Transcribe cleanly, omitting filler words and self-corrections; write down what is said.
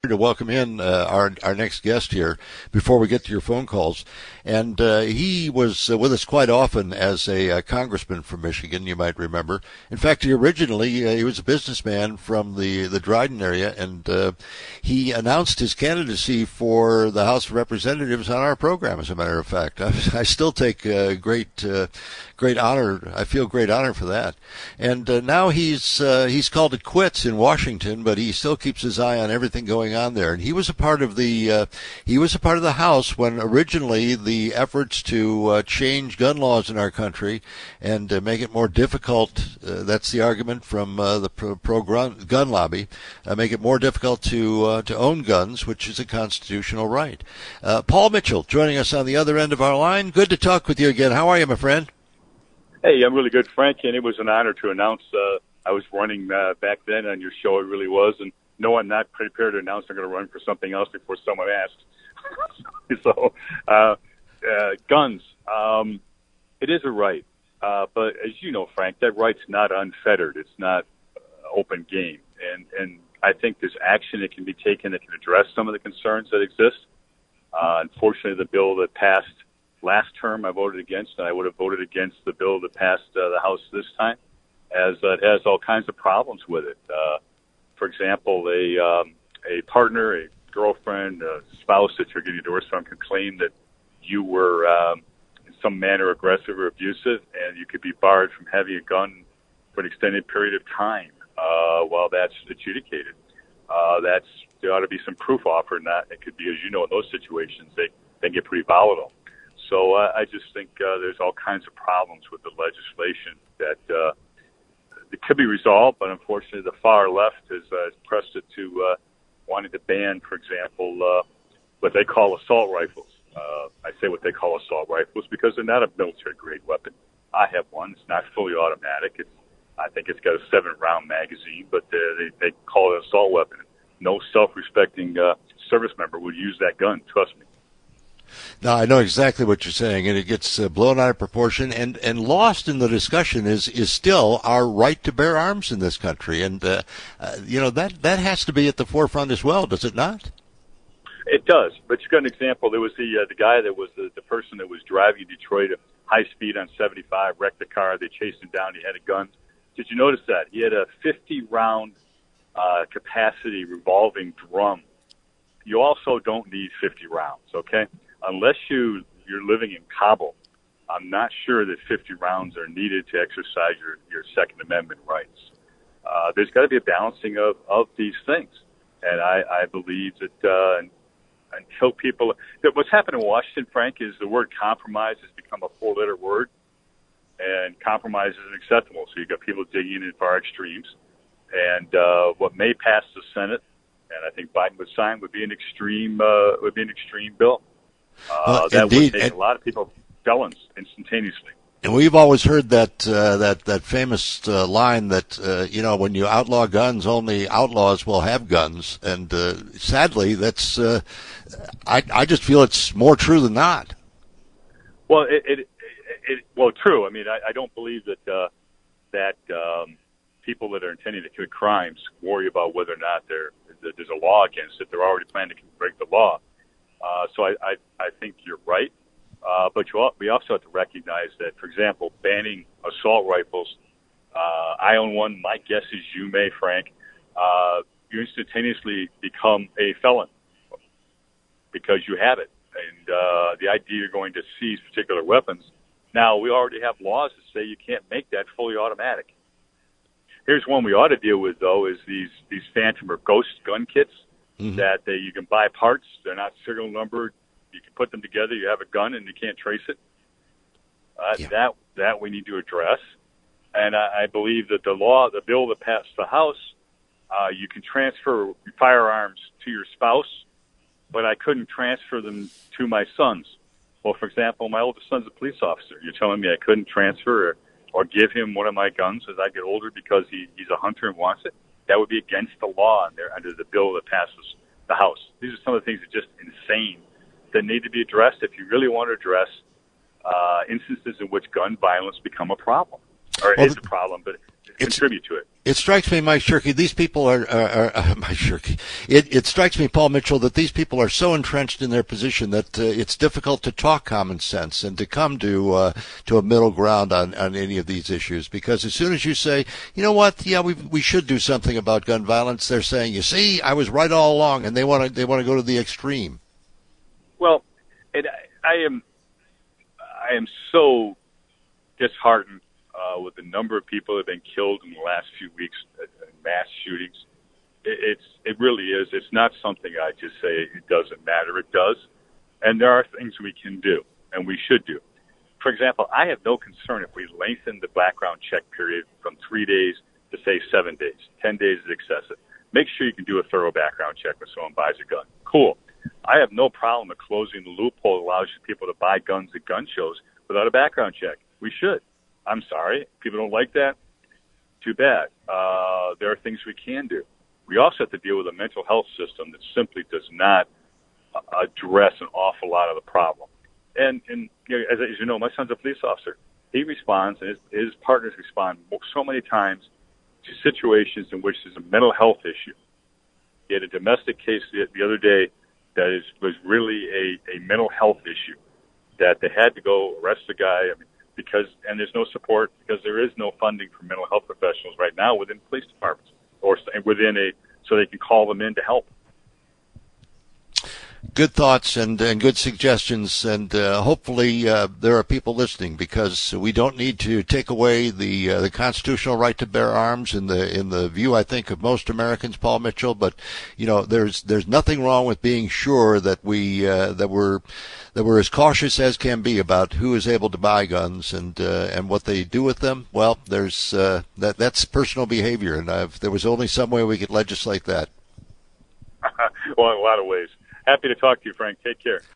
to welcome in our next guest here before we get to your phone calls. And he was with us quite often as a congressman from Michigan, you might remember. In fact, he was a businessman from the Dryden area, and he announced his candidacy for the House of Representatives on our program, as a matter of fact. I still take great honor. I feel great honor for that. And now he's called it quits in Washington, but he still keeps his eye on everything going on there. And he was a part of the House when originally the efforts to change gun laws in our country and make it more difficult. That's the argument from the pro-gun lobby. Make it more difficult to own guns, which is a constitutional right. Paul Mitchell joining us on the other end of our line. Good to talk with you again. How are you, my friend? Hey, I'm really good, Frank, and it was an honor to announce I was running back then on your show. It really was, and no, I'm not prepared to announce I'm going to run for something else before someone asks. So, guns, it is a right, but as you know, Frank, that right's not unfettered. It's not open game, and I think there's action that can be taken that can address some of the concerns that exist. Unfortunately, the bill that passed last term I voted against, and I would have voted against the bill that passed the House this time, as it has all kinds of problems with it. For example, a partner, a girlfriend, a spouse that you're getting divorced from can claim that you were in some manner aggressive or abusive, and you could be barred from having a gun for an extended period of time while that's adjudicated. There ought to be some proof offered, and that it could be, as you know, in those situations, they get pretty volatile. So I just think there's all kinds of problems with the legislation that could be resolved, but unfortunately the far left has pressed it to wanting to ban, for example, what they call assault rifles. I say what they call assault rifles because they're not a military-grade weapon. I have one. It's not fully automatic. I think it's got a 7-round magazine, but they call it an assault weapon. No self-respecting service member would use that gun, trust me. No, I know exactly what you're saying, and it gets blown out of proportion. And lost in the discussion is still our right to bear arms in this country, and that has to be at the forefront as well, does it not? It does. But you got an example. There was the guy that was the person that was driving in Detroit at high speed on 75, wrecked the car. They chased him down. He had a gun. Did you notice that he had a 50-round capacity revolving drum? You also don't need 50 rounds, okay? Unless you're living in Kabul, I'm not sure that 50 rounds are needed to exercise your Second Amendment rights. There's got to be a balancing of these things. And I believe that until people... What's happened in Washington, Frank, is the word compromise has become a 4-letter word, and compromise isn't acceptable. So you've got people digging in far extremes. And what may pass the Senate, and I think Biden would sign, would be an extreme bill. That would make a lot of people felons instantaneously. And we've always heard that famous line that when you outlaw guns, only outlaws will have guns. And sadly, that's I just feel it's more true than not. Well, true. I mean, I don't believe that people that are intending to commit crimes worry about whether or not there's a law against it. They're already planning to break the law. So I think you're right. But we also have to recognize that, for example, banning assault rifles, I own one. My guess is you may, Frank. You instantaneously become a felon because you have it. And the idea you're going to seize particular weapons. Now, we already have laws that say you can't make that fully automatic. Here's one we ought to deal with, though, is these phantom or ghost gun kits. Mm-hmm. That you can buy parts. They're not serial numbered. You can put them together. You have a gun, and you can't trace it. That we need to address. And I believe that the bill that passed the House, you can transfer firearms to your spouse, but I couldn't transfer them to my sons. Well, for example, my oldest son's a police officer. You're telling me I couldn't transfer or give him one of my guns as I get older because he's a hunter and wants it? That would be against the law under the bill that passes the House. These are some of the things that are just insane that need to be addressed if you really want to address instances in which gun violence become a problem. Or it is a problem, but contribute to it. It strikes me, Mike Shirkey, these people are Mike Shirkey. It strikes me, Paul Mitchell, that these people are so entrenched in their position that it's difficult to talk common sense and to come to a middle ground on any of these issues. Because as soon as you say, you know what, yeah, we should do something about gun violence, they're saying, you see, I was right all along, and they want to go to the extreme. Well, I am so disheartened with the number of people that have been killed in the last few weeks in mass shootings. It really is. It's not something I just say it doesn't matter. It does. And there are things we can do and we should do. For example, I have no concern if we lengthen the background check period from 3 days to, say, 7 days. 10 days is excessive. Make sure you can do a thorough background check when someone buys a gun. Cool. I have no problem with closing the loophole that allows people to buy guns at gun shows without a background check. We should. I'm sorry. If people don't like that, too bad. There are things we can do. We also have to deal with a mental health system that simply does not address an awful lot of the problem. And you know, as you know, my son's a police officer. He responds, and his partners respond so many times to situations in which there's a mental health issue. He had a domestic case the other day that was really a mental health issue, that they had to go arrest the guy. I mean, and there's no support because there is no funding for mental health professionals right now within police departments or so they can call them in to help. Good thoughts and good suggestions, and hopefully there are people listening, because we don't need to take away the constitutional right to bear arms in the view, I think, of most Americans, Paul Mitchell. But you know, there's nothing wrong with being sure that we're as cautious as can be about who is able to buy guns and what they do with them. Well, there's that's personal behavior, and there was only some way we could legislate that. Well, in a lot of ways. Happy to talk to you, Frank. Take care.